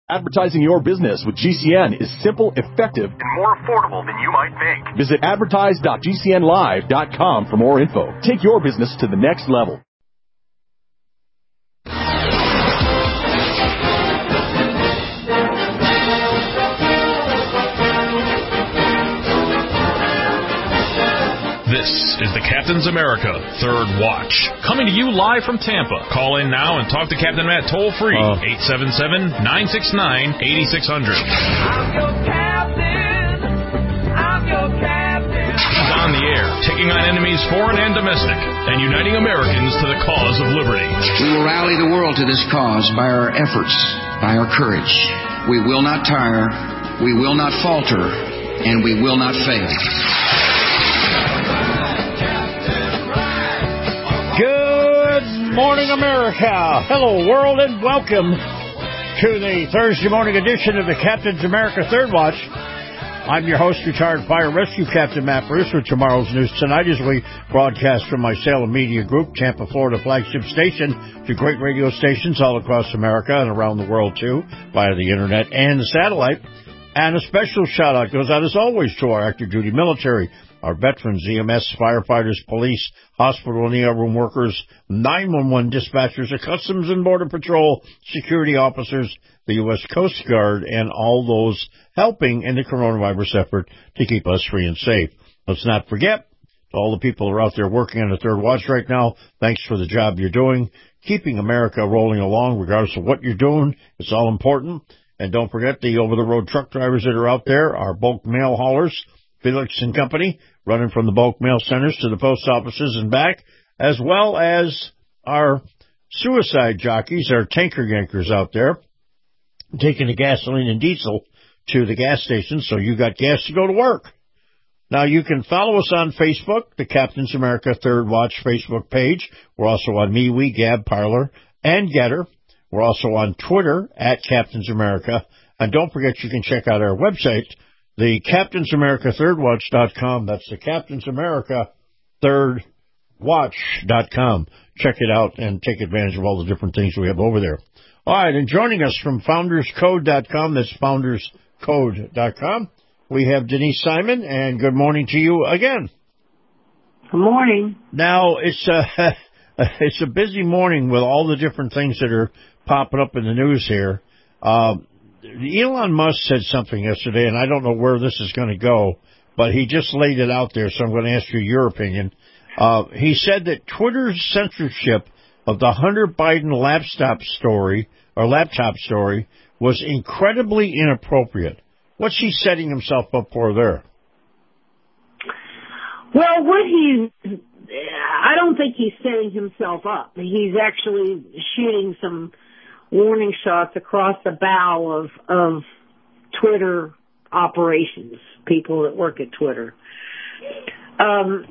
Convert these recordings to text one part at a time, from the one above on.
Advertising your business with GCN is simple, effective, and more affordable than you might think. Visit advertise.gcnlive.com for more info. Take your business to the next level. This is the Captain's America Third Watch, coming to you live from Tampa. Call in now and talk to Captain Matt toll-free, 877-969-8600. I'm your captain. I'm your captain. He's on the air, taking on enemies foreign and domestic, and uniting Americans to the cause of liberty. We will rally the world to this cause by our efforts, by our courage. We will not tire, we will not falter, and we will not fail. Good morning, America. Hello, world, and welcome to the Thursday morning edition of the Captain's America Third Watch. I'm your host, retired fire rescue captain Matt Bruce, with tomorrow's news tonight as we broadcast from my Salem Media Group, Tampa, Florida flagship station, to great radio stations all across America and around the world, too, via the internet and the satellite. And a special shout-out goes out, as always, to our active duty military, our veterans, EMS, firefighters, police, hospital and ER room workers, 911 dispatchers, the Customs and Border Patrol, security officers, the U.S. Coast Guard, and all those helping in the coronavirus effort to keep us free and safe. Let's not forget, to all the people who are out there working on the Third Watch right now, thanks for the job you're doing, keeping America rolling along regardless of what you're doing. It's all important. And don't forget the over-the-road truck drivers that are out there, our bulk mail haulers, Felix and Company, running from the bulk mail centers to the post offices and back, as well as our suicide jockeys, our tanker yankers out there, taking the gasoline and diesel to the gas stations so you got gas to go to work. Now, you can follow us on Facebook, the Captain's America Third Watch Facebook page. We're also on MeWe, Gab, Parler, and Getter. We're also on Twitter, at Captain's America. And don't forget, you can check out our website, the CaptainsAmericaThirdWatch.com. That's the CaptainsAmericaThirdWatch.com. Check it out and take advantage of all the different things we have over there. All right, and joining us from FoundersCode.com, that's FoundersCode.com, we have Denise Simon, and good morning to you again. Good morning. Now, it's a busy morning with all the different things that are popping up in the news here. Elon Musk said something yesterday, and I don't know where this is going to go, but he just laid it out there, so I'm going to ask you your opinion. He said that Twitter's censorship of the Hunter Biden laptop story was incredibly inappropriate. What's he setting himself up for there? Well, I don't think he's setting himself up. He's actually shooting some warning shots across the bow of Twitter operations, people that work at Twitter. And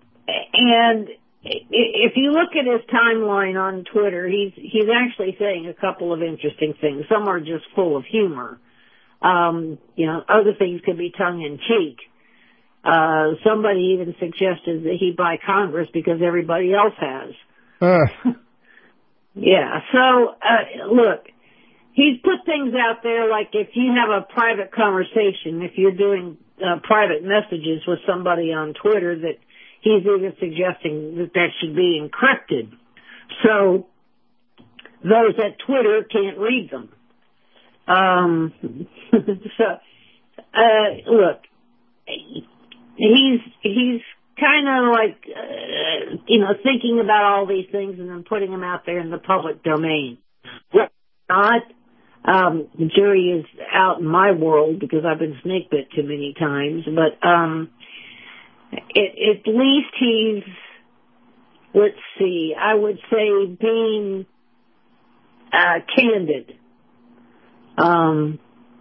if you look at his timeline on Twitter, he's actually saying a couple of interesting things. Some are just full of humor. Other things could be tongue in cheek. Somebody even suggested that he buy Congress because everybody else has. Yeah, so, look, he's put things out there like if you have a private conversation, if you're doing private messages with somebody on Twitter, that he's even suggesting that should be encrypted. So those at Twitter can't read them. Look, he's kind of like, thinking about all these things and then putting them out there in the public domain. Well, not, the jury is out in my world because I've been snake bit too many times, but, at least he's, I would say being, candid. And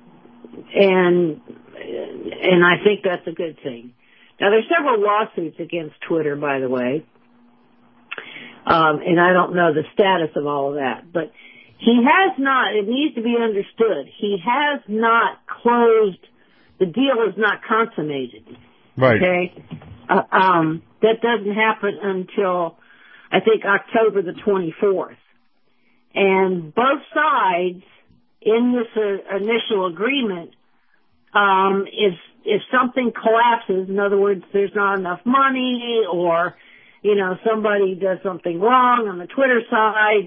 I think that's a good thing. Now, there's several lawsuits against Twitter, by the way, and I don't know the status of all of that, but he has not, it needs to be understood, he has not closed, the deal is not consummated. Right. Okay? That doesn't happen until, I think, October the 24th. And both sides in this initial agreement, if something collapses, in other words, there's not enough money, or somebody does something wrong on the Twitter side,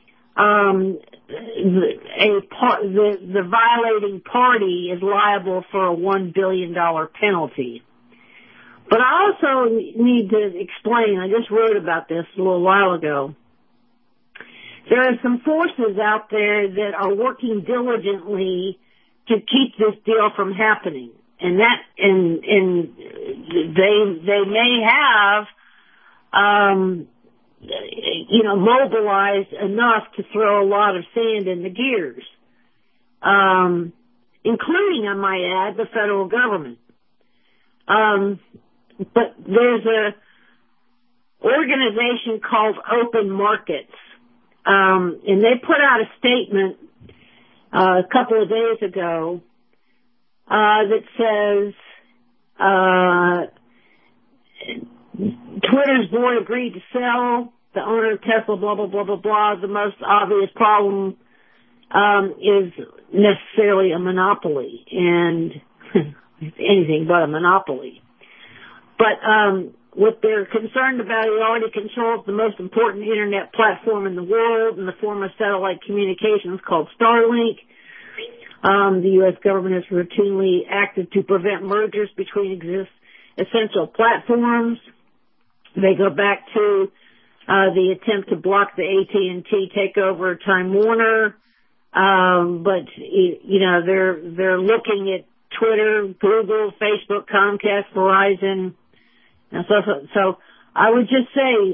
the violating party is liable for a $1 billion penalty. But I also need to explain, I just wrote about this a little while ago. There are some forces out there that are working diligently to keep this deal from happening. And they may have, mobilized enough to throw a lot of sand in the gears, including, I might add, the federal government. But there's a organization called Open Markets, and they put out a statement a couple of days ago that says Twitter's board agreed to sell the owner of Tesla, blah, blah, blah, blah, blah. The most obvious problem is necessarily a monopoly, and anything but a monopoly. But what they're concerned about, it already controls the most important internet platform in the world in the form of satellite communications called Starlink. The U.S. government has routinely acted to prevent mergers between essential platforms. They go back to the attempt to block the AT&T takeover of Time Warner. But they're looking at Twitter, Google, Facebook, Comcast, Verizon. And so I would just say,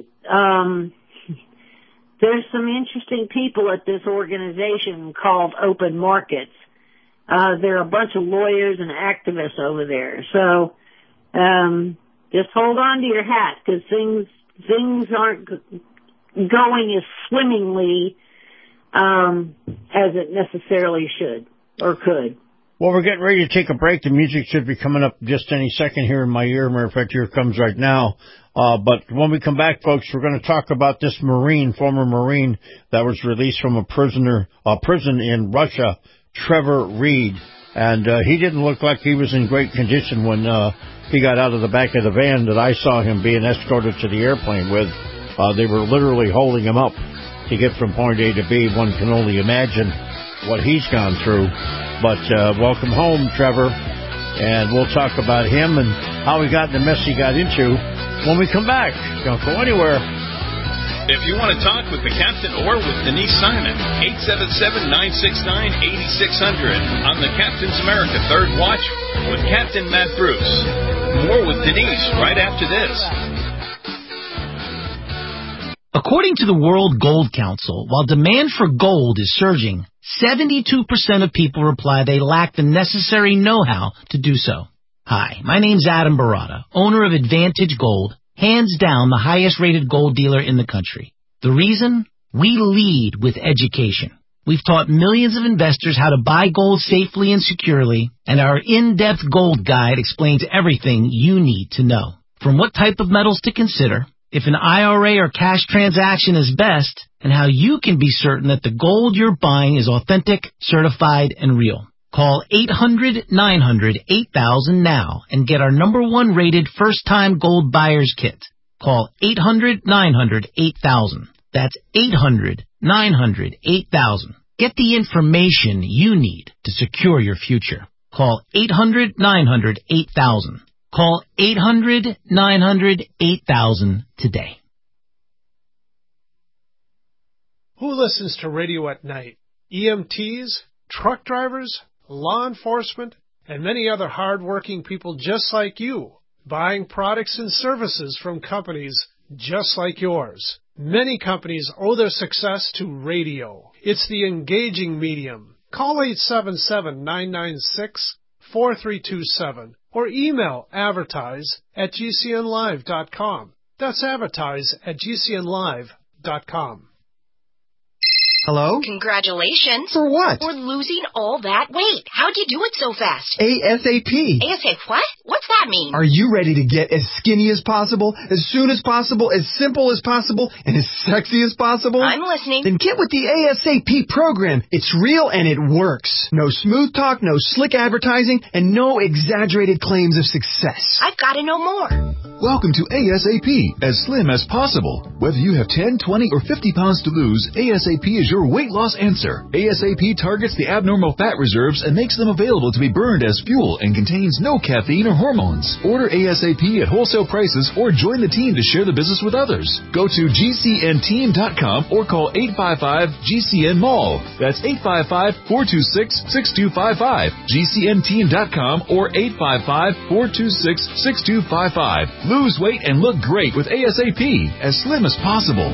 there's some interesting people at this organization called Open Markets. There are a bunch of lawyers and activists over there. So, just hold on to your hat, because things aren't going as swimmingly, as it necessarily should or could. Well, we're getting ready to take a break. The music should be coming up just any second here in my ear. Matter of fact, here it comes right now. But when we come back, folks, we're going to talk about this former Marine that was released from a prison in Russia, Trevor Reed. And he didn't look like he was in great condition when he got out of the back of the van that I saw him being escorted to the airplane with. They were literally holding him up to get from point A to B. One can only imagine what he's gone through. But welcome home, Trevor, and we'll talk about him and how he got in the mess he got into when we come back. Don't go anywhere. If you want to talk with the captain or with Denise Simon, 877-969-8600 on the Captain's America Third Watch with Captain Matt Bruce. More with Denise right after this. According to the World Gold Council, while demand for gold is surging, 72% of people reply they lack the necessary know-how to do so. Hi, my name's Adam Barata, owner of Advantage Gold, hands down the highest-rated gold dealer in the country. The reason? We lead with education. We've taught millions of investors how to buy gold safely and securely, and our in-depth gold guide explains everything you need to know. From what type of metals to consider, if an IRA or cash transaction is best, and how you can be certain that the gold you're buying is authentic, certified, and real. Call 800-900-8000 now and get our #1 rated first-time gold buyer's kit. Call 800-900-8000. That's 800-900-8000. Get the information you need to secure your future. Call 800-900-8000. Call 800-900-8000 today. Who listens to radio at night? EMTs, truck drivers, law enforcement, and many other hard-working people just like you, buying products and services from companies just like yours. Many companies owe their success to radio. It's the engaging medium. Call 877-996-4327 or email advertise@gcnlive.com. That's advertise@gcnlive.com. Hello? Congratulations. For what? For losing all that weight. How'd you do it so fast? ASAP. ASAP what? What's that mean? Are you ready to get as skinny as possible, as soon as possible, as simple as possible, and as sexy as possible? I'm listening. Then get with the ASAP program. It's real and it works. No smooth talk, no slick advertising, and no exaggerated claims of success. I've got to know more. Welcome to ASAP, as slim as possible. Whether you have 10, 20, or 50 pounds to lose, ASAP is your weight loss answer. ASAP targets the abnormal fat reserves and makes them available to be burned as fuel and contains no caffeine or hormones. Order ASAP at wholesale prices or join the team to share the business with others. Go to GCNteam.com or call 855-GCN-MALL. That's 855-426-6255. GCNteam.com or 855-426-6255. Lose weight and look great with ASAP, as slim as possible.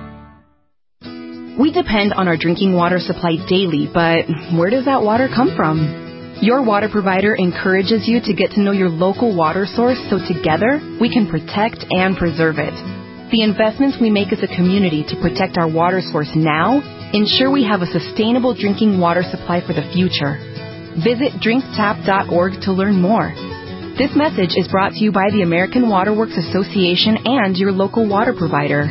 We depend on our drinking water supply daily, but where does that water come from? Your water provider encourages you to get to know your local water source so together we can protect and preserve it. The investments we make as a community to protect our water source now ensure we have a sustainable drinking water supply for the future. Visit drinktap.org to learn more. This message is brought to you by the American Water Works Association and your local water provider.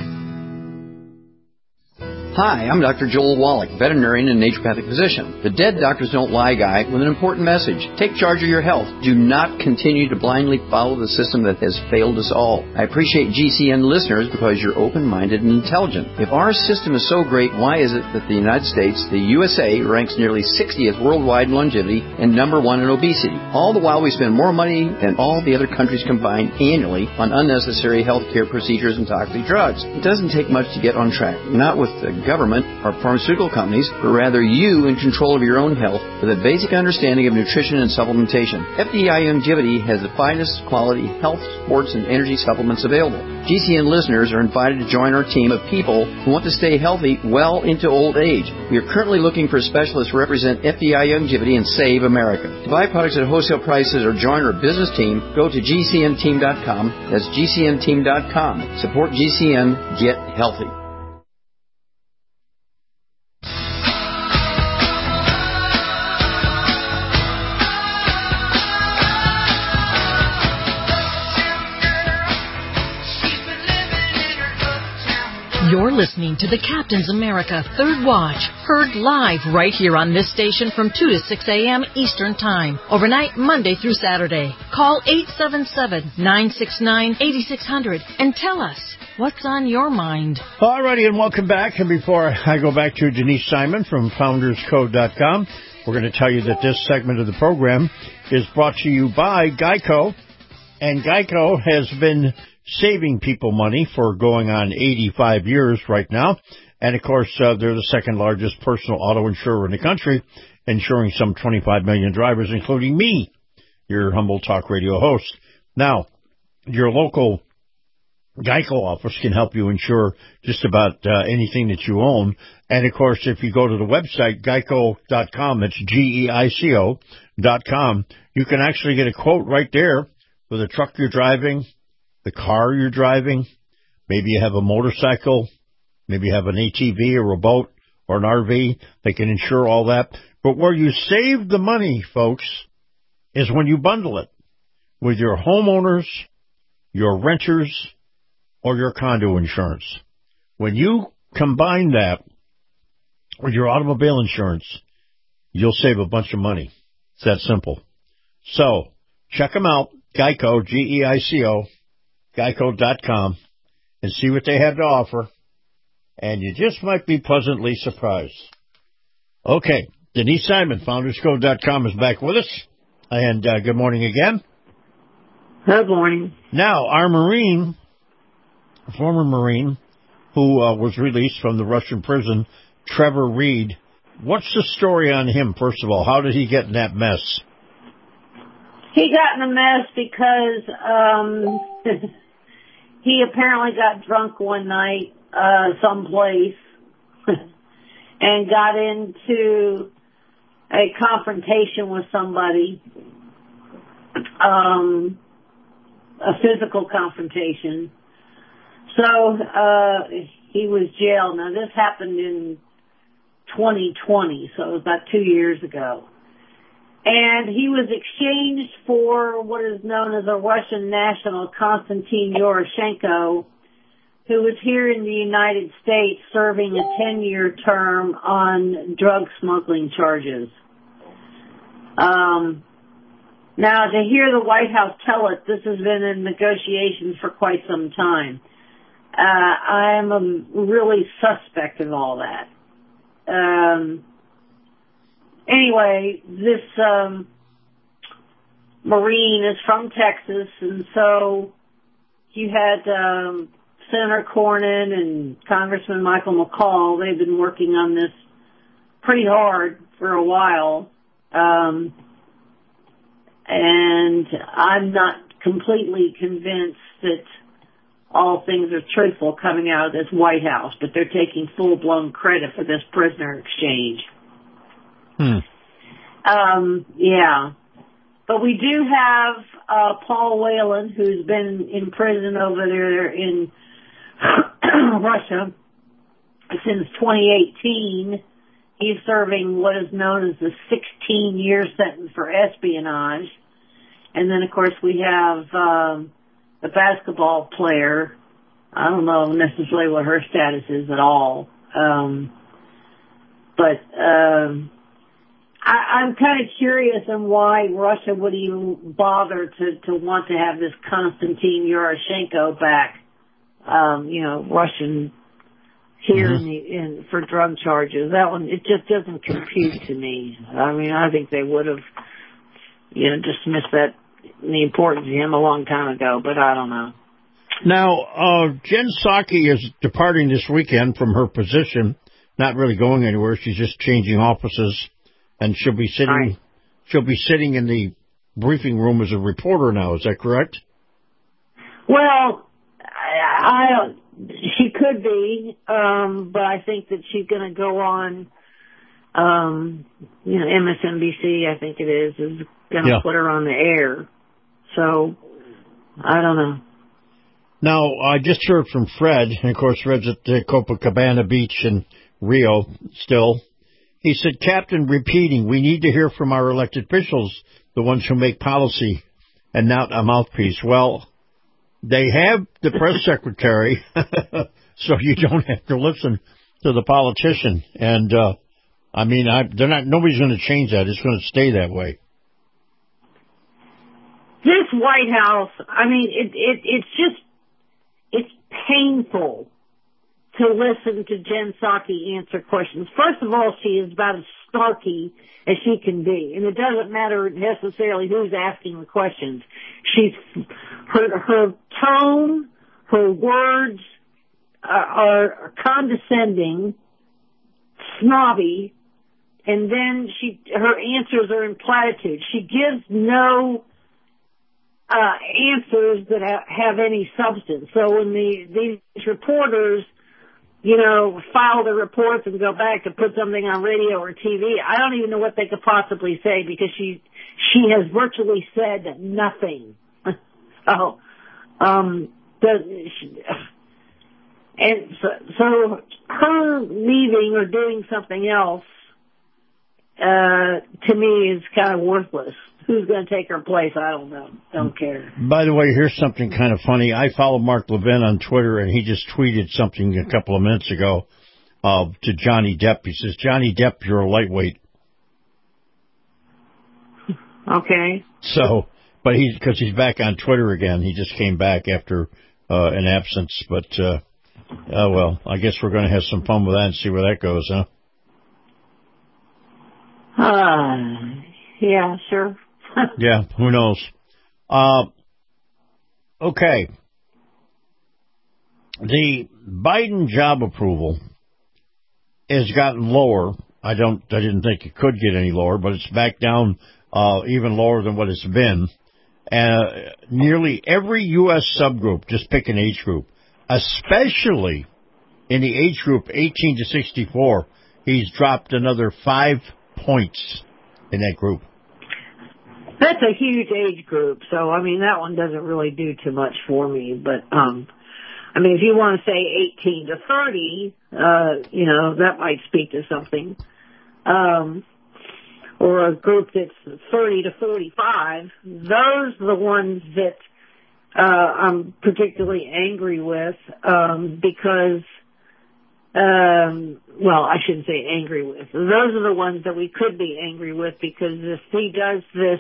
Hi, I'm Dr. Joel Wallach, veterinarian and naturopathic physician. The Dead Doctors Don't Lie guy with an important message. Take charge of your health. Do not continue to blindly follow the system that has failed us all. I appreciate GCN listeners because you're open-minded and intelligent. If our system is so great, why is it that the United States, the USA, ranks nearly 60th worldwide in longevity and number 1 in obesity? All the while we spend more money than all the other countries combined annually on unnecessary healthcare procedures and toxic drugs. It doesn't take much to get on track. Not with the government or pharmaceutical companies, but rather you in control of your own health with a basic understanding of nutrition and supplementation. FDI Longevity has the finest quality health, sports, and energy supplements available. GCN listeners are invited to join our team of people who want to stay healthy well into old age. We are currently looking for specialists to represent FDI Longevity and Save America. To buy products at wholesale prices or join our business team, go to GCNteam.com. That's GCNteam.com. Support GCN. Get healthy. You're listening to the Captain's America Third Watch, heard live right here on this station from 2 to 6 a.m. Eastern Time, overnight Monday through Saturday. Call 877-969-8600 and tell us what's on your mind. All righty, and welcome back. And before I go back to Denise Simon from FoundersCode.com, we're going to tell you that this segment of the program is brought to you by Geico. And Geico has been saving people money for going on 85 years right now. And, of course, they're the second largest personal auto insurer in the country, insuring some 25 million drivers, including me, your humble talk radio host. Now, your local Geico office can help you insure just about anything that you own. And, of course, if you go to the website, geico.com, it's GEICO.com, you can actually get a quote right there for the truck you're driving, the car you're driving. Maybe you have a motorcycle, maybe you have an ATV or a boat or an RV. They can insure all that. But where you save the money, folks, is when you bundle it with your homeowners, your renters, or your condo insurance. When you combine that with your automobile insurance, you'll save a bunch of money. It's that simple. So check them out, Geico, GEICO. Geico.com, and see what they have to offer, and you just might be pleasantly surprised. Okay, Denise Simon, FoundersCode.com, is back with us, and good morning again. Good morning. Now, our former Marine, who was released from the Russian prison, Trevor Reed, what's the story on him, first of all? How did he get in that mess? He got in a mess because he apparently got drunk one night someplace and got into a confrontation with somebody, a physical confrontation. So he was jailed. Now, this happened in 2020, so it was about 2 years ago. And he was exchanged for what is known as a Russian national, Konstantin Yoroshenko, who was here in the United States serving a 10-year term on drug smuggling charges. Now, to hear the White House tell us this has been in negotiations for quite some time, I'm really suspect of all that. Anyway, this Marine is from Texas, and so you had Senator Cornyn and Congressman Michael McCall. They've been working on this pretty hard for a while. And I'm not completely convinced that all things are truthful coming out of this White House, but they're taking full-blown credit for this prisoner exchange. Yeah. But we do have Paul Whelan, who's been in prison over there in Russia since 2018. He's serving what is known as the 16-year sentence for espionage. And then, of course, we have the basketball player. I don't know necessarily what her status is at all. But I'm kind of curious on why Russia would even bother to want to have this Konstantin Yoroshenko back, Russian here for drug charges. That one, it just doesn't compute to me. I mean, I think they would have, dismissed the importance of him a long time ago, but I don't know. Now, Jen Psaki is departing this weekend from her position, not really going anywhere. She's just changing offices, and she'll be sitting. Right. She'll be sitting in the briefing room as a reporter now. Is that correct? Well, she could be, but I think that she's going to go on, MSNBC, I think it is going to put her on the air. So, I don't know. Now, I just heard from Fred, and of course Fred's at Copacabana Beach in Rio still. He said, Captain, repeating, we need to hear from our elected officials, the ones who make policy, and not a mouthpiece. Well, they have the press secretary, so you don't have to listen to the politician. And, nobody's going to change that. It's going to stay that way. This White House, it's painful to listen to Jen Psaki answer questions. First of all, she is about as snarky as she can be, and it doesn't matter necessarily who's asking the questions. Her tone, her words are condescending, snobby, and then her answers are in platitudes. She gives no answers that have any substance. So when these reporters, file the reports and go back to put something on radio or TV, I don't even know what they could possibly say because she has virtually said nothing. So, so her leaving or doing something else, to me is kind of worthless. Who's going to take her place? I don't know. Don't care. By the way, here's something kind of funny. I follow Mark Levin on Twitter, and he just tweeted something a couple of minutes ago to Johnny Depp. He says, Johnny Depp, you're a lightweight. Okay. So, but because he's back on Twitter again. He just came back after an absence. But, well, I guess we're going to have some fun with that and see where that goes, huh? Yeah, sure. Yeah, who knows? Okay. The Biden job approval has gotten lower. I didn't think it could get any lower, but it's back down even lower than what it's been. Nearly every U.S. subgroup, just pick an age group, especially in the age group 18 to 64, he's dropped another 5 points in that group. That's a huge age group, so, that one doesn't really do too much for me, but, I mean, if you want to say 18 to 30, that might speak to something. Or a group that's 30 to 45, those are the ones that I'm particularly angry with because, I shouldn't say angry with. Those are the ones that we could be angry with because if he does this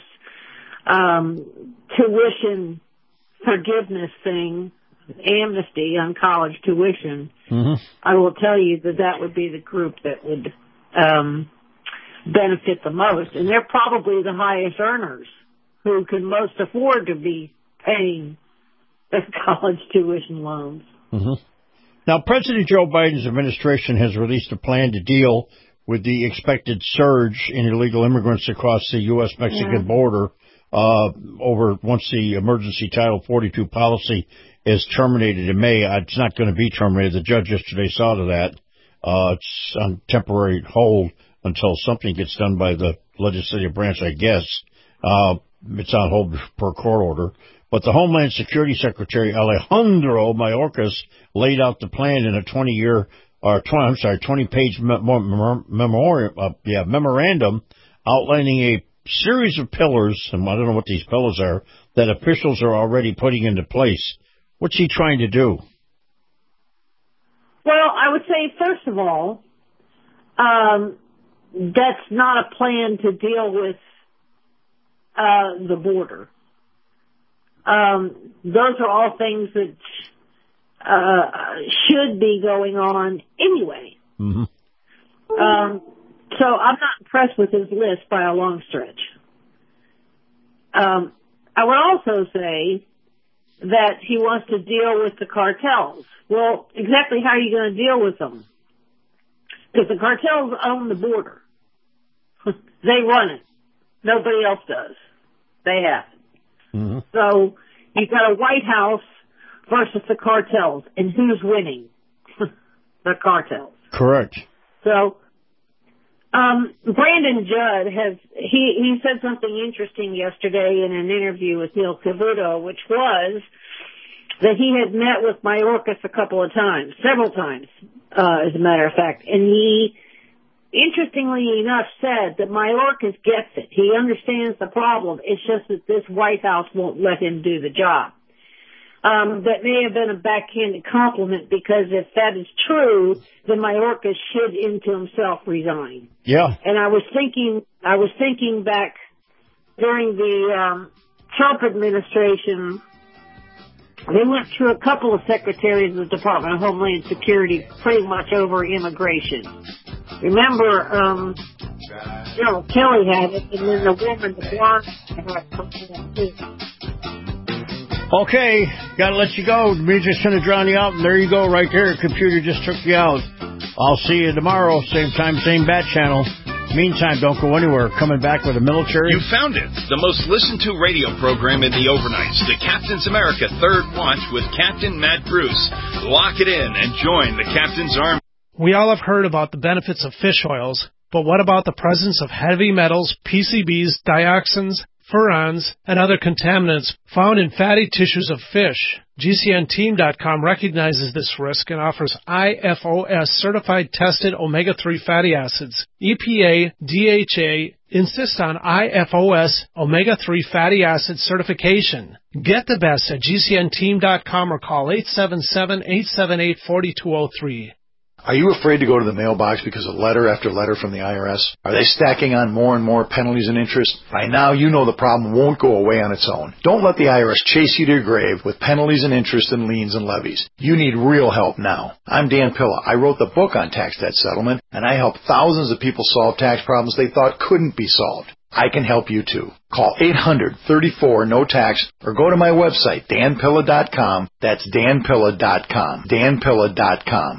tuition forgiveness thing, amnesty on college tuition, I will tell you that would be the group that would benefit the most. And they're probably the highest earners who can most afford to be paying their college tuition loans. Now, President Joe Biden's administration has released a plan to deal with the expected surge in illegal immigrants across the U.S.-Mexican border once the emergency Title 42 policy is terminated in May. It's not going to be terminated. The judge yesterday saw to that. It's on temporary hold until something gets done by the legislative branch, I guess. It's on hold per court order. But the Homeland Security Secretary, Alejandro Mayorkas, laid out the plan in a 20-page memorandum outlining a series of pillars, and I don't know what these pillars are, that officials are already putting into place. What's he trying to do? Well, I would say, first of all, that's not a plan to deal with the border. Those are all things that should be going on anyway. So I'm not impressed with his list by a long stretch. I would also say that he wants to deal with the cartels. Well, exactly how are you going to deal with them? Because the cartels own the border. They run it. Nobody else does. They have it. So you've got a White House versus the cartels, and who's winning? The cartels. Correct. So Brandon Judd he said something interesting yesterday in an interview with Neil Cavuto, which was that he had met with Mayorkas several times, as a matter of fact, and he, interestingly enough, said that Mayorkas gets it. He understands the problem. It's just that this White House won't let him do the job. That may have been a backhanded compliment because if that is true, then Mayorkas should into himself resign. Yeah. And I was thinking back during the Trump administration, they went through a couple of secretaries of the Department of Homeland Security pretty much over immigration. Remember, Kelly had it, and then the woman, the blonde, had it. Okay, gotta let you go. The music's gonna drown you out, and there you go, right there. Computer just took you out. I'll see you tomorrow, same time, same bat channel. Meantime, don't go anywhere. Coming back with a military. You found it. The most listened to radio program in the overnights. The Captain's America Third Watch with Captain Matt Bruce. Lock it in and join the Captain's Army. We all have heard about the benefits of fish oils, but what about the presence of heavy metals, PCBs, dioxins, furans, and other contaminants found in fatty tissues of fish? GCNteam.com recognizes this risk and offers IFOS certified tested omega-3 fatty acids. EPA, DHA insist on IFOS omega-3 fatty acid certification. Get the best at GCNteam.com or call 877-878-4203. Are you afraid to go to the mailbox because of letter after letter from the IRS? Are they stacking on more and more penalties and interest? By now, you know the problem won't go away on its own. Don't let the IRS chase you to your grave with penalties and interest and liens and levies. You need real help now. I'm Dan Pilla. I wrote the book on tax debt settlement, and I help thousands of people solve tax problems they thought couldn't be solved. I can help you too. Call 800-34-NO-TAX or go to my website, danpilla.com. That's danpilla.com. danpilla.com.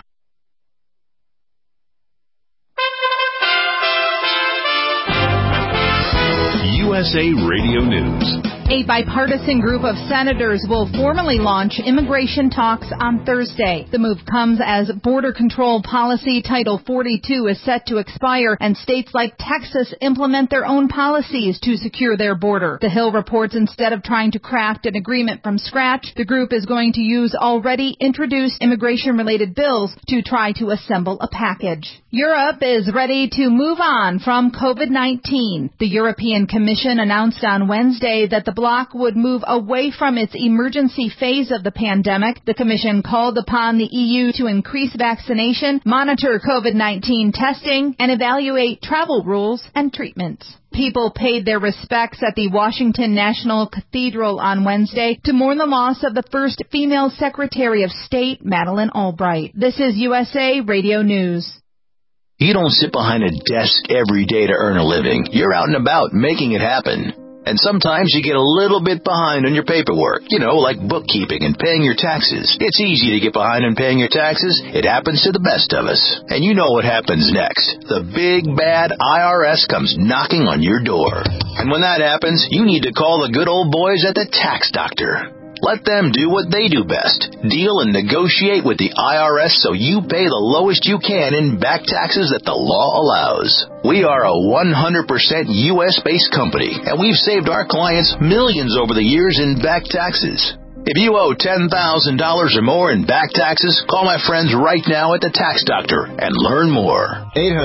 USA Radio News. A bipartisan group of senators will formally launch immigration talks on Thursday. The move comes as border control policy Title 42 is set to expire and states like Texas implement their own policies to secure their border. The Hill reports instead of trying to craft an agreement from scratch, the group is going to use already introduced immigration-related bills to try to assemble a package. Europe is ready to move on from COVID-19. The European Commission announced on Wednesday that the bloc would move away from its emergency phase of the pandemic. The Commission called upon the EU to increase vaccination, monitor COVID-19 testing, and evaluate travel rules and treatments. People paid their respects at the Washington National Cathedral on Wednesday to mourn the loss of the first female Secretary of State, Madeleine Albright. This is USA Radio News. You don't sit behind a desk every day to earn a living. You're out and about making it happen. And sometimes you get a little bit behind on your paperwork, like bookkeeping and paying your taxes. It's easy to get behind on paying your taxes. It happens to the best of us. And you know what happens next. The big, bad IRS comes knocking on your door. And when that happens, you need to call the good old boys at the Tax Doctor. Let them do what they do best. Deal and negotiate with the IRS so you pay the lowest you can in back taxes that the law allows. We are a 100% U.S.-based company, and we've saved our clients millions over the years in back taxes. If you owe $10,000 or more in back taxes, call my friends right now at the Tax Doctor and learn more.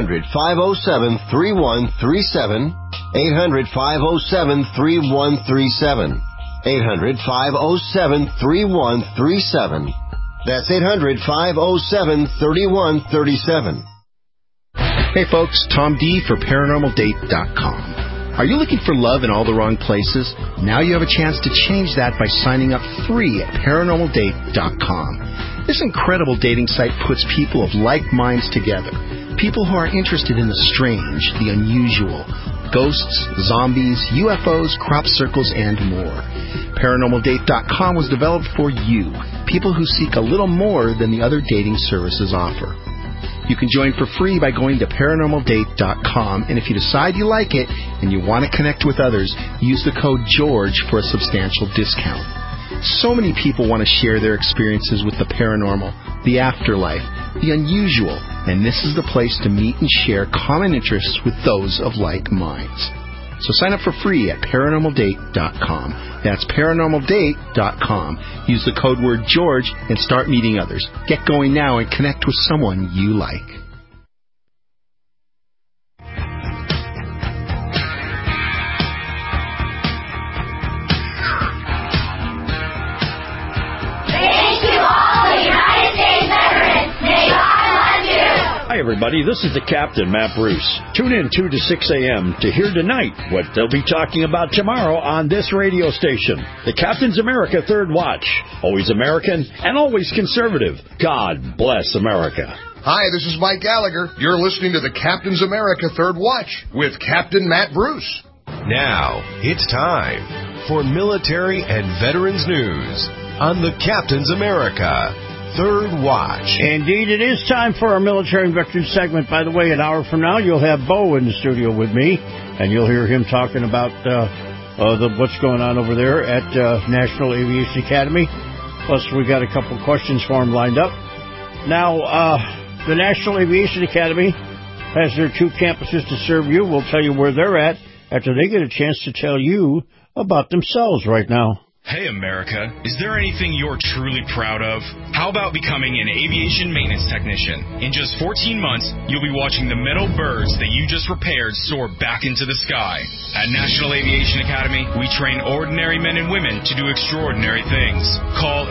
800-507-3137. 800-507-3137. 800-507-3137. That's 800-507-3137. Hey folks, Tom D for ParanormalDate.com. Are you looking for love in all the wrong places? Now you have a chance to change that by signing up free at ParanormalDate.com. This incredible dating site puts people of like minds together. People who are interested in the strange, the unusual, ghosts, zombies, UFOs, crop circles, and more. ParanormalDate.com was developed for you, people who seek a little more than the other dating services offer. You can join for free by going to ParanormalDate.com, and if you decide you like it and you want to connect with others, use the code GEORGE for a substantial discount. So many people want to share their experiences with the paranormal, the afterlife, the unusual, and this is the place to meet and share common interests with those of like minds. So sign up for free at ParanormalDate.com. That's ParanormalDate.com. Use the code word George and start meeting others. Get going now and connect with someone you like. Hi, everybody. This is the Captain, Matt Bruce. Tune in 2 to 6 a.m. to hear tonight what they'll be talking about tomorrow on this radio station. The Captain's America Third Watch. Always American and always conservative. God bless America. Hi, this is Mike Gallagher. You're listening to the Captain's America Third Watch with Captain Matt Bruce. Now, it's time for military and veterans news on the Captain's America Third Watch. Indeed, it is time for our military and veterans segment. By the way, an hour from now, you'll have Bo in the studio with me, and you'll hear him talking about what's going on over there at National Aviation Academy. Plus, we got a couple questions for him lined up. Now, the National Aviation Academy has their 2 campuses to serve you. We'll tell you where they're at after they get a chance to tell you about themselves right now. Hey, America, is there anything you're truly proud of? How about becoming an aviation maintenance technician? In just 14 months, you'll be watching the metal birds that you just repaired soar back into the sky. At National Aviation Academy, we train ordinary men and women to do extraordinary things. Call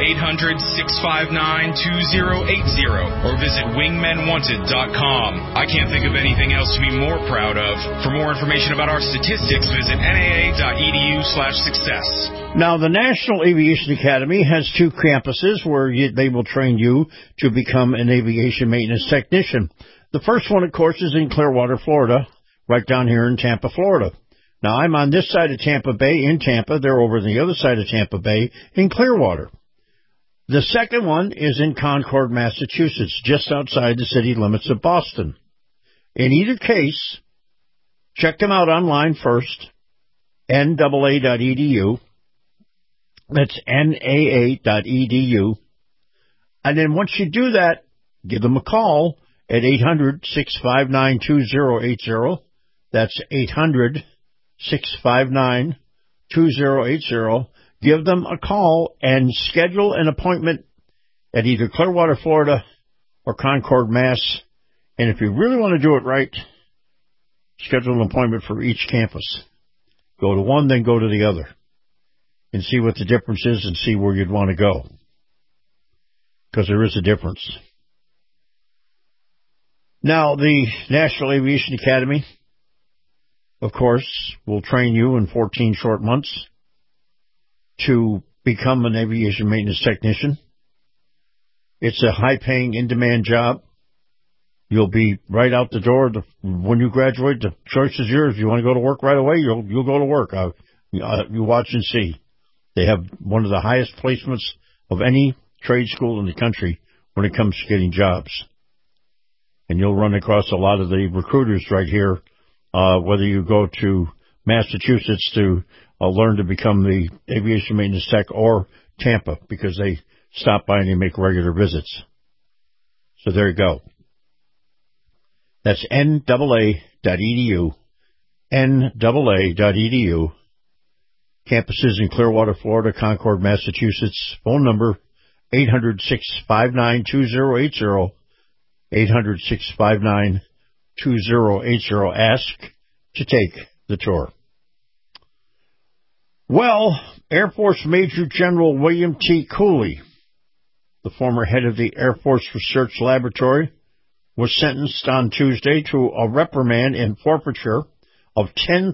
800-659-2080 or visit wingmenwanted.com. I can't think of anything else to be more proud of. For more information about our statistics, visit naa.edu/success. Now, the National Aviation Academy has 2 campuses where they will train you to become an aviation maintenance technician. The first one, of course, is in Clearwater, Florida, right down here in Tampa, Florida. Now, I'm on this side of Tampa Bay in Tampa. They're over on the other side of Tampa Bay in Clearwater. The second one is in Concord, Massachusetts, just outside the city limits of Boston. In either case, check them out online first, NAA.edu. That's NAA.edu. And then once you do that, give them a call at 800-659-2080. That's 800-659-2080. Give them a call and schedule an appointment at either Clearwater, Florida or Concord, Mass. And if you really want to do it right, schedule an appointment for each campus. Go to one, then go to the other. And see what the difference is and see where you'd want to go. Because there is a difference. Now, the National Aviation Academy, of course, will train you in 14 short months to become an aviation maintenance technician. It's a high-paying, in-demand job. You'll be right out the door. When you graduate, the choice is yours. If you want to go to work right away, you'll go to work. You watch and see. They have one of the highest placements of any trade school in the country when it comes to getting jobs. And you'll run across a lot of the recruiters right here, whether you go to Massachusetts to learn to become the aviation maintenance tech or Tampa, because they stop by and they make regular visits. So there you go. That's NAA.edu, NAA.edu. Campuses in Clearwater, Florida, Concord, Massachusetts. Phone number 800-659-2080, 800-659-2080. Ask to take the tour. Well, Air Force Major General William T. Cooley, the former head of the Air Force Research Laboratory, was sentenced on Tuesday to a reprimand and forfeiture of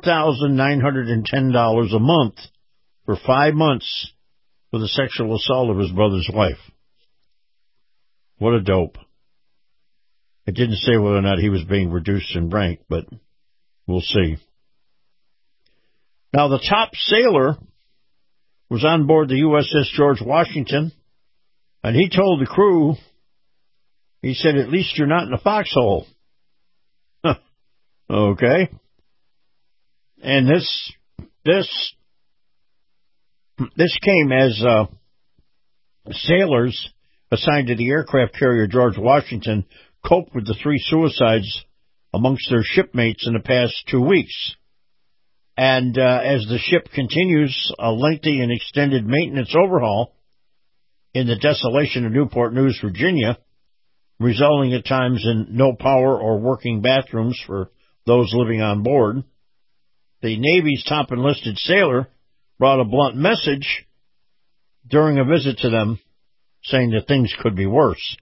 $10,910 a month for 5 months for the sexual assault of his brother's wife. What a dope. It didn't say whether or not he was being reduced in rank, but we'll see. Now, the top sailor was on board the USS George Washington, and he told the crew, he said, "At least you're not in a foxhole." Okay. And this came as sailors assigned to the aircraft carrier George Washington coped with the 3 suicides amongst their shipmates in the past 2 weeks. And as the ship continues a lengthy and extended maintenance overhaul in the desolation of Newport News, Virginia, resulting at times in no power or working bathrooms for those living on board, the Navy's top enlisted sailor brought a blunt message during a visit to them, saying that things could be worse.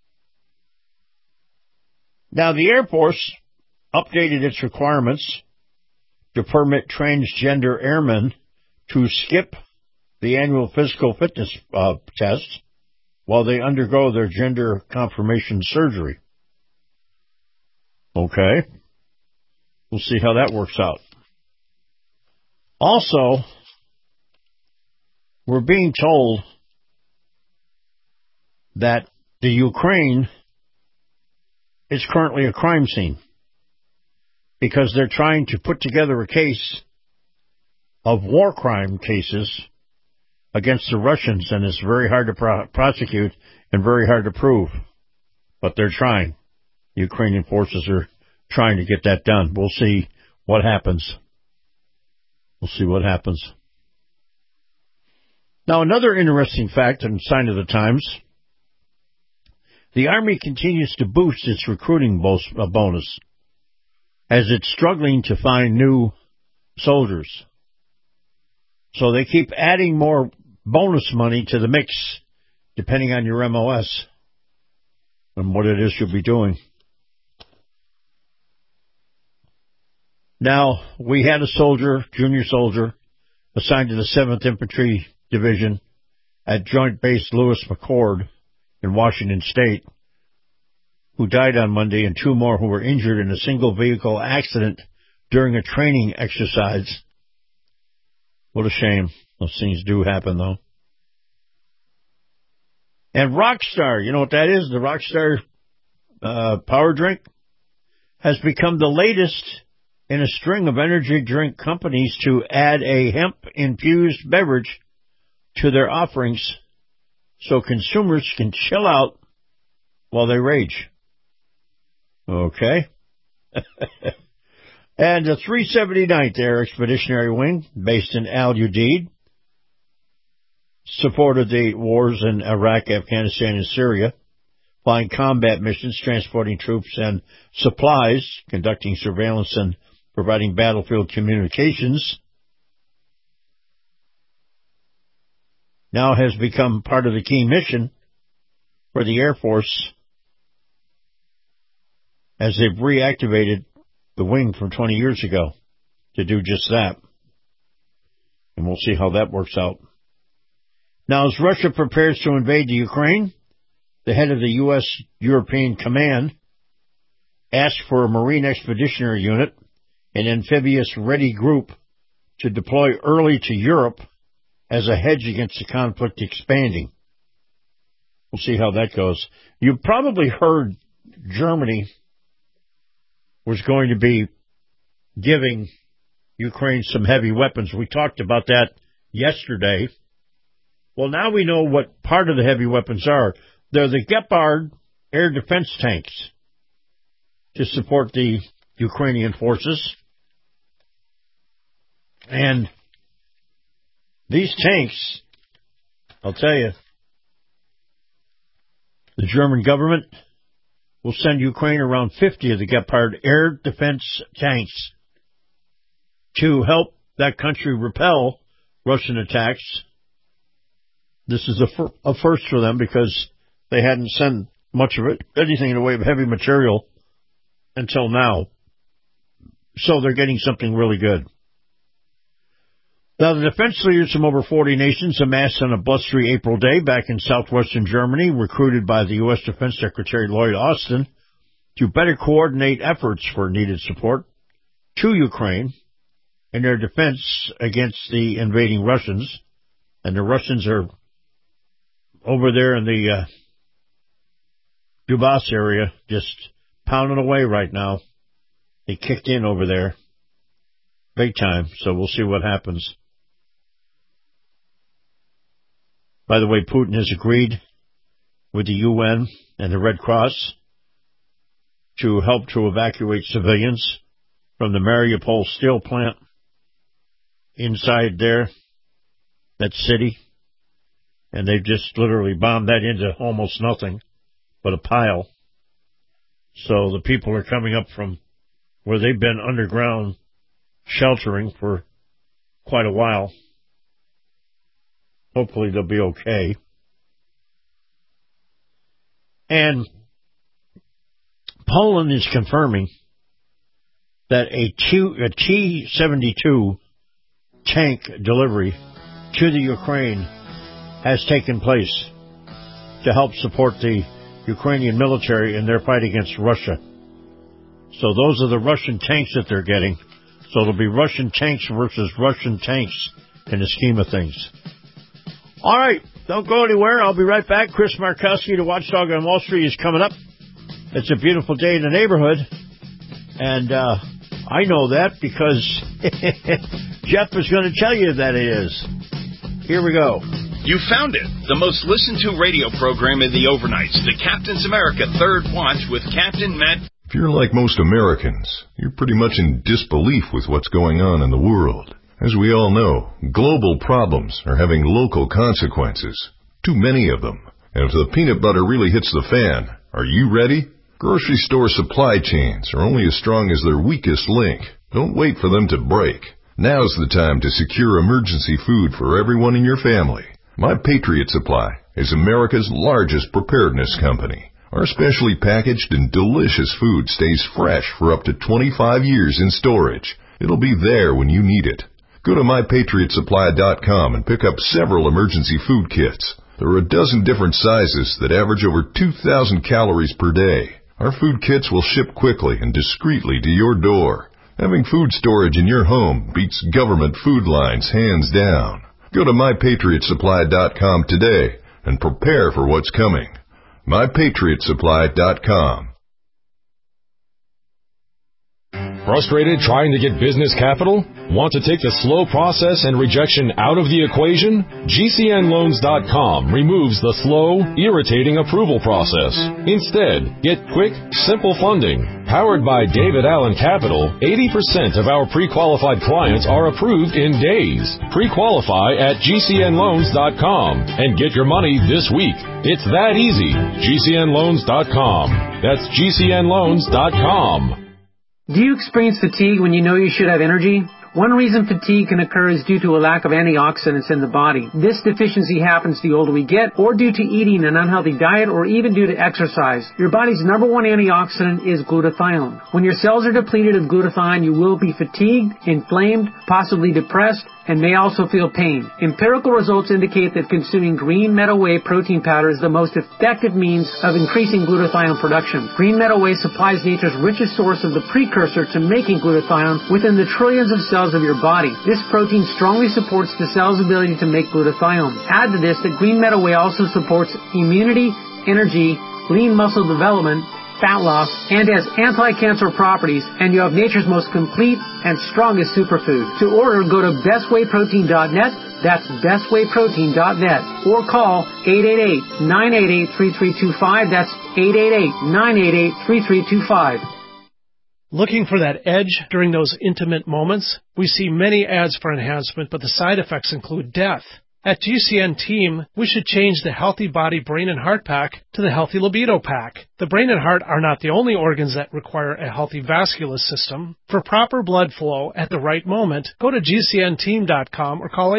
Now, the Air Force updated its requirements to permit transgender airmen to skip the annual physical fitness test while they undergo their gender confirmation surgery. Okay. We'll see how that works out. Also, we're being told that the Ukraine is currently a crime scene because they're trying to put together a case of war crime cases against the Russians, and it's very hard to prosecute and very hard to prove. But they're trying. The Ukrainian forces are trying to get that done. We'll see what happens. We'll see what happens. Now, another interesting fact and sign of the times, the Army continues to boost its recruiting bonus as it's struggling to find new soldiers. So they keep adding more bonus money to the mix, depending on your MOS and what it is you'll be doing. Now, we had a soldier, junior soldier, assigned to the 7th Infantry Division at Joint Base Lewis McChord in Washington State, who died on Monday, and 2 more who were injured in a single vehicle accident during a training exercise. What a shame. Those things do happen, though. And Rockstar, you know what that is? The Rockstar power drink has become the latest in a string of energy drink companies to add a hemp-infused beverage to their offerings so consumers can chill out while they rage. Okay. And the 379th Air Expeditionary Wing, based in Al Udeid, supported the wars in Iraq, Afghanistan, and Syria, flying combat missions, transporting troops and supplies, conducting surveillance, and providing battlefield communications, now has become part of the key mission for the Air Force as they've reactivated the wing from 20 years ago to do just that. And we'll see how that works out. Now, as Russia prepares to invade the Ukraine, the head of the U.S. European Command asked for a Marine Expeditionary Unit, an amphibious ready group, to deploy early to Europe as a hedge against the conflict expanding. We'll see how that goes. You probably heard Germany was going to be giving Ukraine some heavy weapons. We talked about that yesterday. Well, now we know what part of the heavy weapons are. They're the Gepard air defense tanks to support the Ukrainian forces. And these tanks, I'll tell you, the German government will send Ukraine around 50 of the Gepard air defense tanks to help that country repel Russian attacks. This is a first for them because they hadn't sent much of it, anything in the way of heavy material, until now. So they're getting something really good. Now, the defense leaders from over 40 nations amassed on a blustery April day back in southwestern Germany, recruited by the U.S. Defense Secretary Lloyd Austin, to better coordinate efforts for needed support to Ukraine in their defense against the invading Russians. And the Russians are over there in the Donbass area, just pounding away right now. They kicked in over there big time, so we'll see what happens. By the way, Putin has agreed with the UN and the Red Cross to help to evacuate civilians from the Mariupol steel plant inside there, that city. And they've just literally bombed that into almost nothing but a pile. So the people are coming up from where they've been underground sheltering for quite a while. Hopefully they'll be okay. And Poland is confirming that a T-72 tank delivery to the Ukraine has taken place to help support the Ukrainian military in their fight against Russia. So those are the Russian tanks that they're getting. So it'll be Russian tanks versus Russian tanks in the scheme of things. All right, don't go anywhere. I'll be right back. Chris Markowski, the Watchdog on Wall Street, is coming up. It's a beautiful day in the neighborhood, and I know that because Jeff is going to tell you that it is. Here we go. You found it. The most listened to radio program in the overnights, the Captain's America Third Watch with Captain Matt. If you're like most Americans, you're pretty much in disbelief with what's going on in the world. As we all know, global problems are having local consequences. Too many of them. And if the peanut butter really hits the fan, are you ready? Grocery store supply chains are only as strong as their weakest link. Don't wait for them to break. Now's the time to secure emergency food for everyone in your family. My Patriot Supply is America's largest preparedness company. Our specially packaged and delicious food stays fresh for up to 25 years in storage. It'll be there when you need it. Go to MyPatriotSupply.com and pick up several emergency food kits. There are a dozen different sizes that average over 2,000 calories per day. Our food kits will ship quickly and discreetly to your door. Having food storage in your home beats government food lines hands down. Go to MyPatriotSupply.com today and prepare for what's coming. MyPatriotSupply.com. Frustrated trying to get business capital? Want to take the slow process and rejection out of the equation? GCNLoans.com removes the slow, irritating approval process. Instead, get quick, simple funding. Powered by David Allen Capital, 80% of our pre-qualified clients are approved in days. Pre-qualify at GCNLoans.com and get your money this week. It's that easy. GCNLoans.com. That's GCNLoans.com. Do you experience fatigue when you know you should have energy? One reason fatigue can occur is due to a lack of antioxidants in the body. This deficiency happens the older we get, or due to eating an unhealthy diet, or even due to exercise. Your body's number one antioxidant is glutathione. When your cells are depleted of glutathione, you will be fatigued, inflamed, possibly depressed, and may also feel pain. Empirical results indicate that consuming green meadow whey protein powder is the most effective means of increasing glutathione production. Green meadow whey supplies nature's richest source of the precursor to making glutathione within the trillions of cells of your body. This protein strongly supports the cell's ability to make glutathione. Add to this that green meadow whey also supports immunity, energy, lean muscle development, fat loss, and has anti-cancer properties, and you have nature's most complete and strongest superfood. To order, go to bestwayprotein.net, that's bestwayprotein.net, or call 888-988-3325, that's 888-988-3325. Looking for that edge during those intimate moments? We see many ads for enhancement, but the side effects include death. At GCN Team, we should change the Healthy Body, Brain, and Heart Pack to the Healthy Libido Pack. The brain and heart are not the only organs that require a healthy vascular system. For proper blood flow at the right moment, go to GCNteam.com or call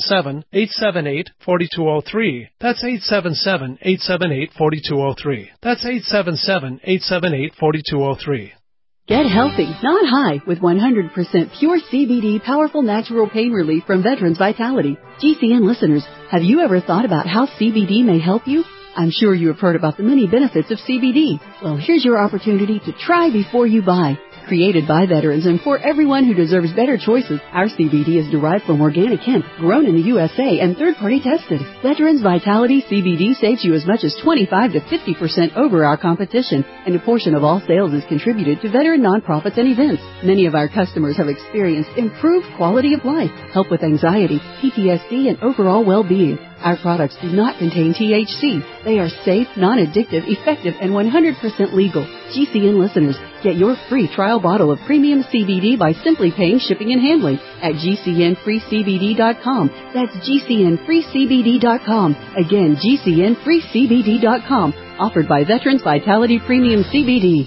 877-878-4203. That's 877-878-4203. That's 877-878-4203. Get healthy, not high, with 100% pure CBD powerful natural pain relief from Veterans Vitality. GCN listeners, have you ever thought about how CBD may help you? I'm sure you have heard about the many benefits of CBD. Well, here's your opportunity to try before you buy. Created by veterans and for everyone who deserves better choices, our CBD is derived from organic hemp, grown in the USA, and third-party tested. Veterans Vitality CBD saves you as much as 25 to 50% over our competition, and a portion of all sales is contributed to veteran nonprofits and events. Many of our customers have experienced improved quality of life, help with anxiety, PTSD, and overall well-being. Our products do not contain THC. They are safe, non-addictive, effective, and 100% legal. GCN listeners, get your free trial bottle of premium CBD by simply paying shipping and handling at GCNFreeCBD.com. That's GCNFreeCBD.com. Again, GCNFreeCBD.com. Offered by Veterans Vitality Premium CBD.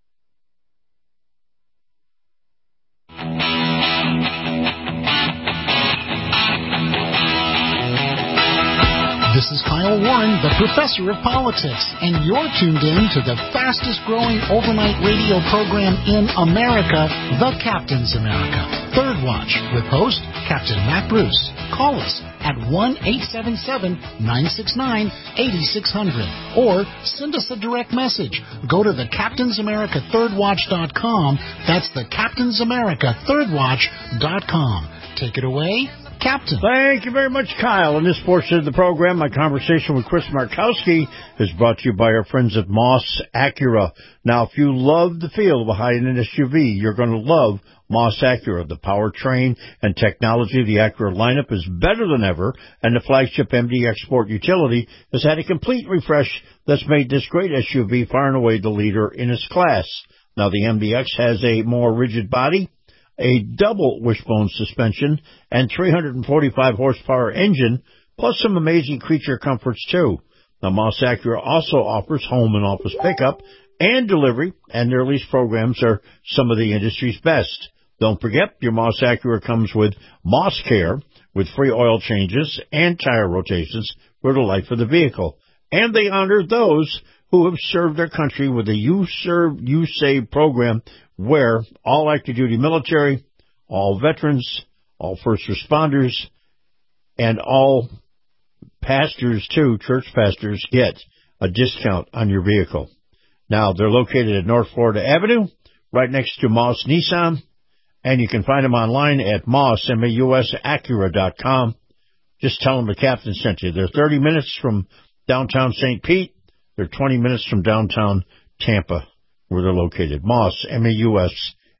This is Kyle Warren, the professor of politics, and you're tuned in to the fastest growing overnight radio program in America, The Captain's America. Third Watch with host Captain Matt Bruce. Call us at 1-877-969-8600 or send us a direct message. Go to the CaptainsAmerica3rdWatch.com. That's the CaptainsAmerica3rdWatch.com. Take it away, Captain. Thank you very much, Kyle. In this portion of the program, my conversation with Chris Markowski is brought to you by our friends at Moss Acura. Now, if you love the feel of a high-end SUV, you're going to love Moss Acura. The powertrain and technology of the Acura lineup is better than ever, and the flagship MDX Sport utility has had a complete refresh that's made this great SUV far and away the leader in its class. Now, the MDX has a more rigid body, a double wishbone suspension, and 345 horsepower engine, plus some amazing creature comforts too. Now, Moss Acura also offers home and office pickup and delivery, and their lease programs are some of the industry's best. Don't forget, your Moss Acura comes with Moss Care, with free oil changes and tire rotations for the life of the vehicle. And they honor those who have served their country with the You Serve, You Save program, where all active duty military, all veterans, all first responders, and all pastors too, church pastors, get a discount on your vehicle. Now, they're located at North Florida Avenue, right next to Moss Nissan, and you can find them online at MAUSAcura.com. Just tell them the captain sent you. They're 30 minutes from downtown St. Pete. They're 20 minutes from downtown Tampa, where they're located. Moss,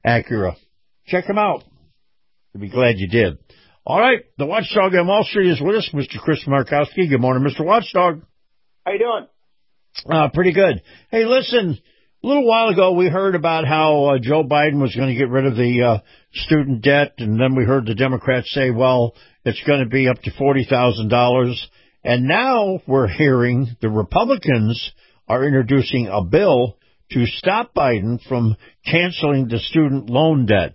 Acura. Check them out. You'll be glad you did. All right, the Watchdog on Wall Street is with us, Mr. Chris Markowski. Good morning, Mr. Watchdog. How you doing? Pretty good. Hey, listen, a little while ago we heard about how Joe Biden was going to get rid of the student debt, and then we heard the Democrats say, well, it's going to be up to $40,000. And now we're hearing the Republicans are introducing a bill to stop Biden from canceling the student loan debt.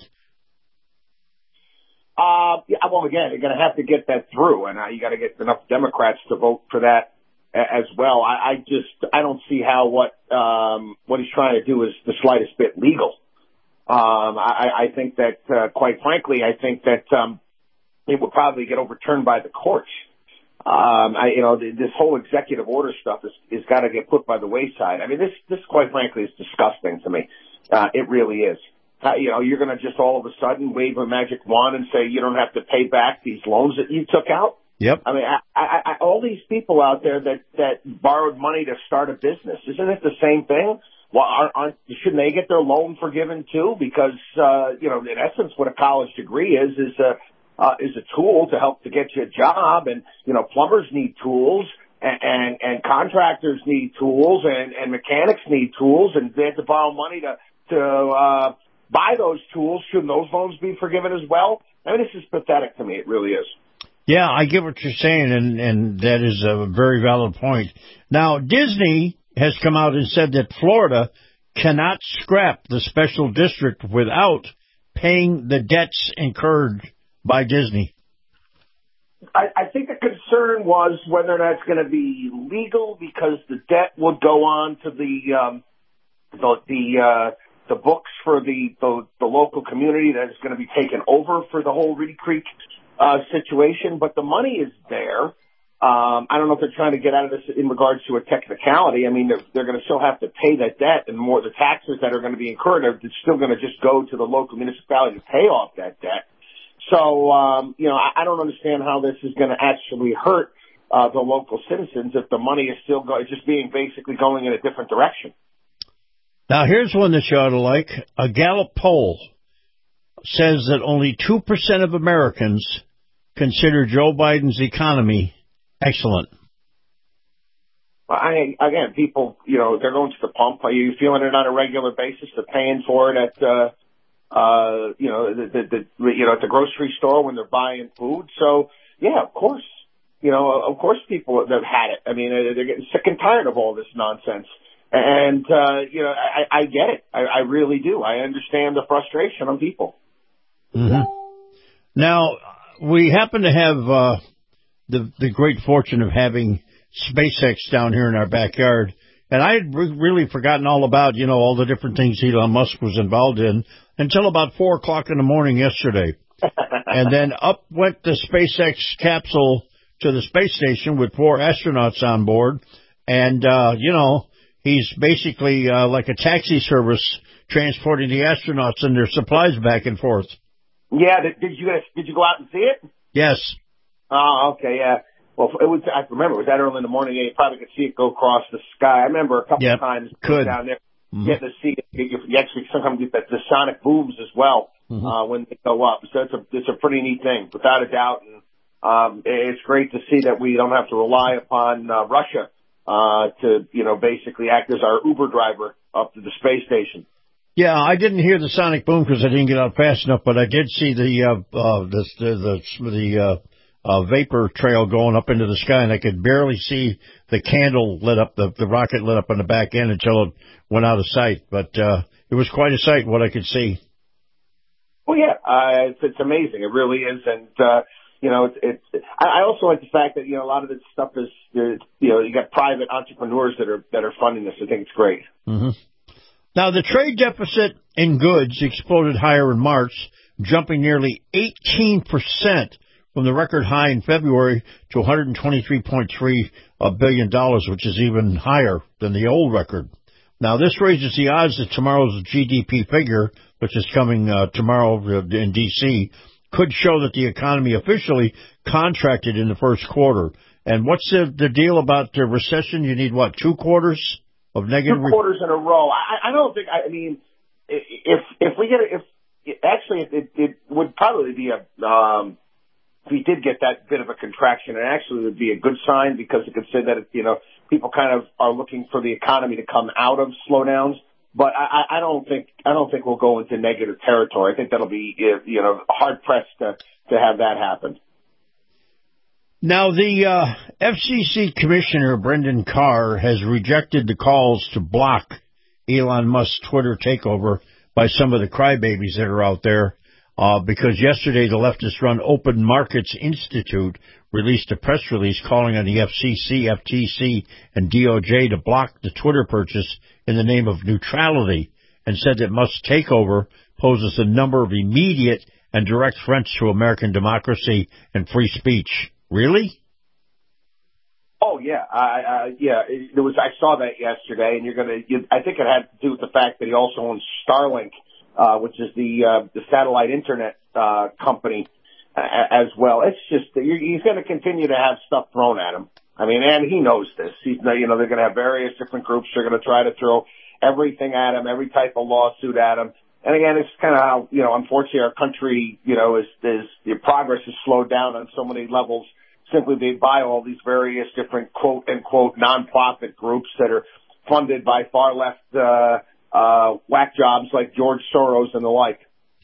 Well, again, you're going to have to get that through, and you got to get enough Democrats to vote for that as well. I don't see how what he's trying to do is the slightest bit legal. I think that, quite frankly, it would probably get overturned by the courts. This whole executive order stuff is got to get put by the wayside. I mean, this quite frankly is disgusting to me. It really is. You're going to just all of a sudden wave a magic wand and say you don't have to pay back these loans that you took out. Yep. I mean, all these people out there that borrowed money to start a business, isn't it the same thing? Well, shouldn't they get their loan forgiven too? Because, in essence, what a college degree is a tool to help to get you a job, and, plumbers need tools and contractors need tools and mechanics need tools, and they have to borrow money to buy those tools. Shouldn't those loans be forgiven as well? I mean, this is pathetic to me. It really is. Yeah, I get what you're saying, and that is a very valid point. Now, Disney has come out and said that Florida cannot scrap the special district without paying the debts incurred by Disney. I think the concern was whether or not it's going to be legal, because the debt would go on to the books for the local community that is going to be taken over for the whole Reedy Creek situation. But the money is there. I don't know if they're trying to get out of this in regards to a technicality. I mean, they're going to still have to pay that debt, and more the taxes that are going to be incurred are still going to just go to the local municipality to pay off that debt. So, I don't understand how this is going to actually hurt the local citizens if the money is still just being basically going in a different direction. Now, here's one that you ought to like. A Gallup poll says that only 2% of Americans consider Joe Biden's economy excellent. Again, people, they're going to the pump. Are you feeling it on a regular basis? They're paying for it at at the grocery store when they're buying food. So, yeah, of course, people have had it. I mean, they're getting sick and tired of all this nonsense. And, I get it. I really do. I understand the frustration on people. Mm-hmm. Now, we happen to have the great fortune of having SpaceX down here in our backyard. And I had really forgotten all about, all the different things Elon Musk was involved in until about 4 o'clock in the morning yesterday. And then up went the SpaceX capsule to the space station with 4 astronauts on board. And, he's basically like a taxi service transporting the astronauts and their supplies back and forth. Yeah, did you go out and see it? Yes. Oh, okay, yeah. Well, I remember it was that early in the morning. You probably could see it go across the sky. I remember a couple of times down there getting to see it. You actually sometimes get the sonic booms as well when they go up. So it's a pretty neat thing, without a doubt. And it's great to see that we don't have to rely upon Russia to basically act as our Uber driver up to the space station. Yeah, I didn't hear the sonic boom because I didn't get out fast enough, but I did see the vapor trail going up into the sky, and I could barely see the candle lit up, the rocket lit up on the back end until it went out of sight. But it was quite a sight, what I could see. Well, yeah, it's amazing. It really is, and I also like the fact that a lot of this stuff is you got private entrepreneurs that are funding this. I think it's great. Mm-hmm. Now, the trade deficit in goods exploded higher in March, jumping nearly 18% from the record high in February to $123.3 billion, which is even higher than the old record. Now, this raises the odds that tomorrow's GDP figure, which is coming tomorrow in D.C., could show that the economy officially contracted in the first quarter. And what's the deal about the recession? You need, 2 quarters of negative? 2 quarters in a row. I don't think, I mean, if it would probably be if he did get that bit of a contraction, it actually would be a good sign because it could say that, people kind of are looking for the economy to come out of slowdowns. But I don't think we'll go into negative territory. I think that'll be, hard pressed to have that happen. Now, the FCC Commissioner, Brendan Carr, has rejected the calls to block Elon Musk's Twitter takeover by some of the crybabies that are out there, because yesterday the leftist-run Open Markets Institute released a press release calling on the FCC, FTC, and DOJ to block the Twitter purchase in the name of neutrality, and said that Musk's takeover poses a number of immediate and direct threats to American democracy and free speech. Really? Oh yeah, I saw that yesterday, and I think it had to do with the fact that he also owns Starlink, which is the satellite internet company as well. It's just he's going to continue to have stuff thrown at him. I mean, and he knows this. They're going to have various different groups. They're going to try to throw everything at him, every type of lawsuit at him. And again, it's kind of how, unfortunately our country, is the progress has slowed down on so many levels simply by all these various different quote unquote nonprofit groups that are funded by far left, whack jobs like George Soros and the like.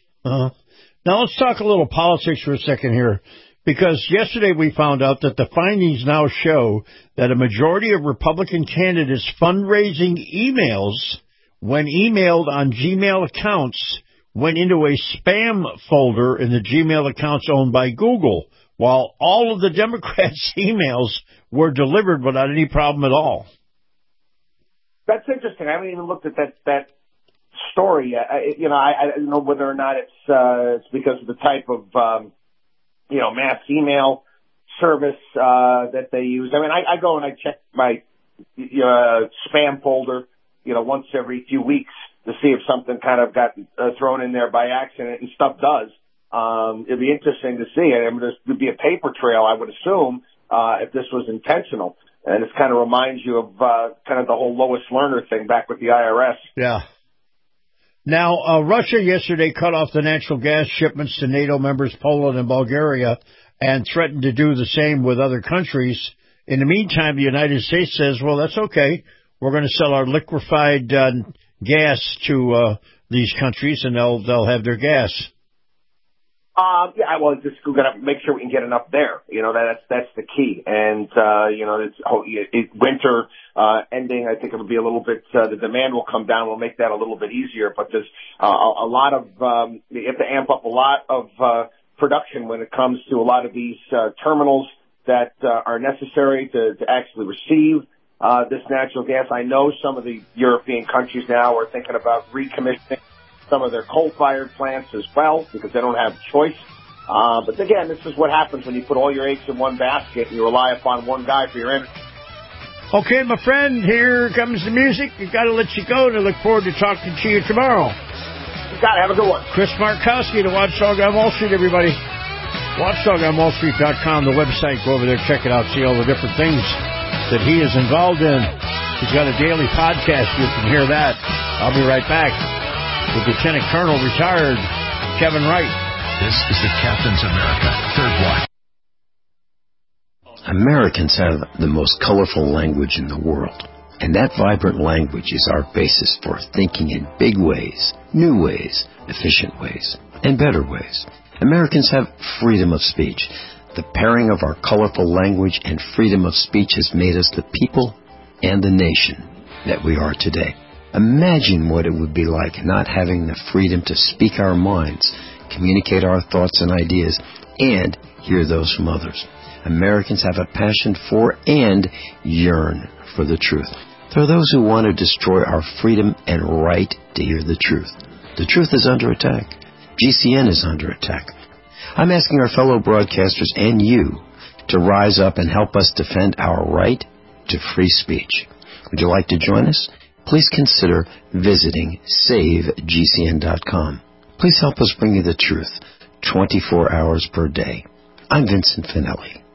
Now let's talk a little politics for a second here, because yesterday we found out that the findings now show that a majority of Republican candidates' fundraising emails, when emailed on Gmail accounts, went into a spam folder in the Gmail accounts owned by Google, while all of the Democrats' emails were delivered without any problem at all. That's interesting. I haven't even looked at that story. I don't know whether or not it's because of the type of mass email service that they use. I mean, I go and I check my spam folder, once every few weeks to see if something kind of got thrown in there by accident, and stuff does. It'd be interesting to see. I mean, there'd be a paper trail, I would assume, if this was intentional. And it kind of reminds you of kind of the whole Lois Lerner thing back with the IRS. Yeah. Now, Russia yesterday cut off the natural gas shipments to NATO members Poland and Bulgaria and threatened to do the same with other countries. In the meantime, the United States says, well, that's okay. We're going to sell our liquefied gas to these countries, and they'll have their gas. Well, just we're gonna make sure we can get enough there. That's the key. And it's winter ending. I think it'll be a little bit. The demand will come down. We'll make that a little bit easier. But there's a lot of. You have to amp up a lot of production when it comes to a lot of these terminals that are necessary to actually receive this natural gas. I know some of the European countries now are thinking about recommissioning some of their coal-fired plants as well, because they don't have choice. But again, this is what happens when you put all your eggs in one basket and you rely upon one guy for your energy. Okay, my friend, here comes the music. We've got to let you go, and I look forward to talking to you tomorrow. You got it. Have a good one. Chris Markowski, the Watchdog on Wall Street, everybody. WatchdogOnWallStreet.com, the website. Go over there, check it out, see all the different things that he is involved in. He's got a daily podcast. You can hear that. I'll be right back with Lieutenant Colonel retired Kevin Wright. This is the Captain's America Third Watch. Americans have the most colorful language in the world, and that vibrant language is our basis for thinking in big ways, new ways, efficient ways, and better ways. Americans have freedom of speech. The pairing of our colorful language and freedom of speech has made us the people and the nation that we are today. Imagine what it would be like not having the freedom to speak our minds, communicate our thoughts and ideas, and hear those from others. Americans have a passion for and yearn for the truth. There are those who want to destroy our freedom and right to hear the truth. The truth is under attack. GCN is under attack. I'm asking our fellow broadcasters and you to rise up and help us defend our right to free speech. Would you like to join us? Please consider visiting SaveGCN.com. Please help us bring you the truth 24 hours per day. I'm Vincent Finelli.